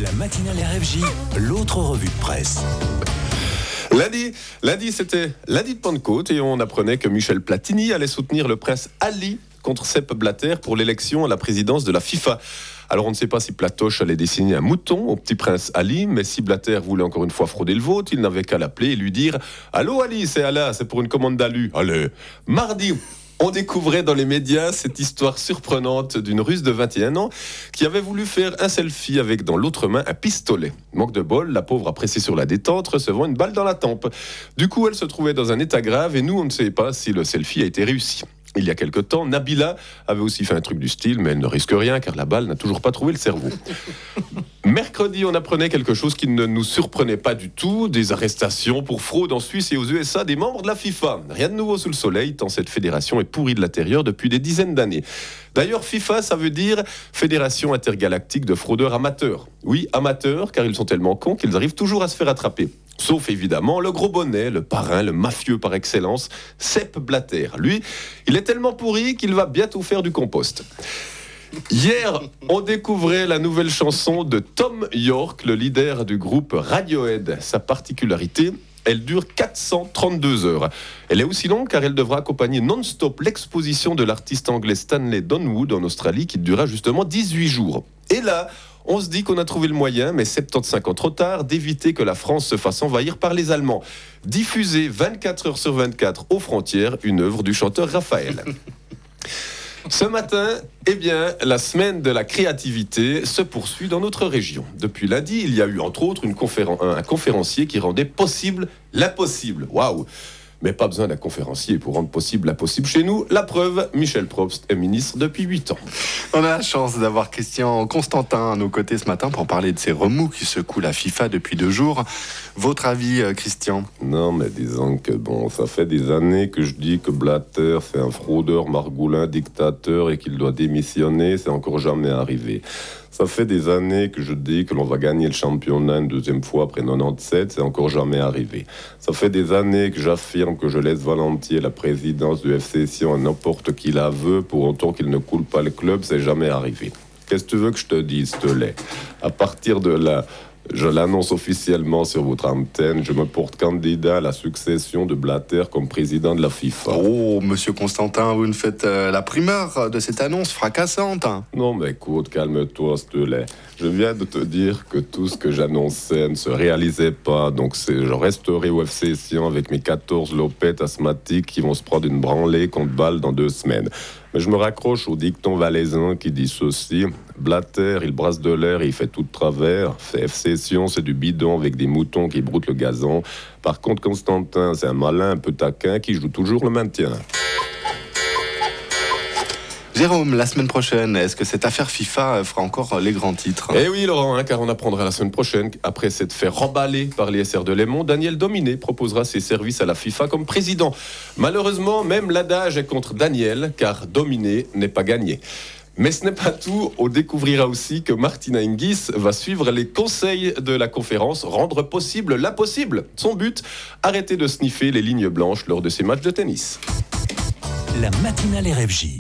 La matinale RFJ, l'autre revue de presse. Lundi, c'était lundi de Pentecôte et on apprenait que Michel Platini allait soutenir le prince Ali contre Sepp Blatter pour l'élection à la présidence de la FIFA. Alors on ne sait pas si Platoche allait dessiner un mouton au petit prince Ali, mais si Blatter voulait encore une fois frauder le vote, il n'avait qu'à l'appeler et lui dire « Allô Ali, c'est Allah, c'est pour une commande d'alu. » Allez. Mardi, on découvrait dans les médias cette histoire surprenante d'une Russe de 21 ans qui avait voulu faire un selfie avec dans l'autre main un pistolet. Manque de bol, la pauvre a pressé sur la détente, recevant une balle dans la tempe. Du coup, elle se trouvait dans un état grave et nous, on ne sait pas si le selfie a été réussi. Il y a quelque temps, Nabila avait aussi fait un truc du style, mais elle ne risque rien car la balle n'a toujours pas trouvé le cerveau. Mercredi, on apprenait quelque chose qui ne nous surprenait pas du tout, des arrestations pour fraude en Suisse et aux USA des membres de la FIFA. Rien de nouveau sous le soleil, tant cette fédération est pourrie de l'intérieur depuis des dizaines d'années. D'ailleurs, FIFA, ça veut dire Fédération intergalactique de fraudeurs amateurs. Oui, amateurs, car ils sont tellement cons qu'ils arrivent toujours à se faire attraper. Sauf évidemment le gros bonnet, le parrain, le mafieux par excellence, Sepp Blatter. Lui, il est tellement pourri qu'il va bientôt faire du compost. Hier, on découvrait la nouvelle chanson de Thom Yorke, le leader du groupe Radiohead. Sa particularité, elle dure 432 heures. Elle est aussi longue car elle devra accompagner non-stop l'exposition de l'artiste anglais Stanley Donwood en Australie qui durera justement 18 jours. Et là, on se dit qu'on a trouvé le moyen, mais 75 ans trop tard, d'éviter que la France se fasse envahir par les Allemands. Diffuser 24 heures sur 24 aux frontières, une œuvre du chanteur Raphaël. Ce matin, la semaine de la créativité se poursuit dans notre région. Depuis lundi, il y a eu entre autres un conférencier qui rendait possible l'impossible. Waouh! Mais pas besoin d'un conférencier pour rendre possible l'impossible chez nous. La preuve, Michel Probst est ministre depuis 8 ans. On a la chance d'avoir Christian Constantin à nos côtés ce matin pour parler de ces remous qui secouent la FIFA depuis 2 jours. Votre avis, Christian ? Non, mais disons que ça fait des années que je dis que Blatter, c'est un fraudeur, margoulin, dictateur et qu'il doit démissionner. C'est encore jamais arrivé. Ça fait des années que je dis que l'on va gagner le championnat une 2e fois après 97, c'est encore jamais arrivé. Ça fait des années que j'affirme que je laisse volontiers la présidence du FC Sion à n'importe qui la veut, pour autant qu'il ne coule pas le club, c'est jamais arrivé. Qu'est-ce que tu veux que je te dise, Telet ? À partir de là, je l'annonce officiellement sur votre antenne, je me porte candidat à la succession de Blatter comme président de la FIFA. Oh, monsieur Constantin, vous nous faites la primeur de cette annonce fracassante. Non, mais écoute, calme-toi, s'il te plaît. Je viens de te dire que tout ce que j'annonçais ne se réalisait pas, donc je resterai au FC Sion avec mes 14 lopettes asthmatiques qui vont se prendre une branlée contre balle dans 2 semaines. Mais je me raccroche au dicton valaisan qui dit ceci: Blatter, il brasse de l'air et il fait tout de travers. FC Sion, c'est du bidon avec des moutons qui broutent le gazon. Par contre, Constantin, c'est un malin un peu taquin qui joue toujours le maintien. Jérôme, la semaine prochaine, est-ce que cette affaire FIFA fera encore les grands titres ? Eh oui, Laurent, car on apprendra la semaine prochaine qu'après s'être fait remballer par les SR de Lémont, Daniel Dominé proposera ses services à la FIFA comme président. Malheureusement, même l'adage est contre Daniel, car Dominé n'est pas gagné. Mais ce n'est pas tout, on découvrira aussi que Martina Hingis va suivre les conseils de la conférence, rendre possible l'impossible. Son but, arrêter de sniffer les lignes blanches lors de ses matchs de tennis. La matinale RFJ.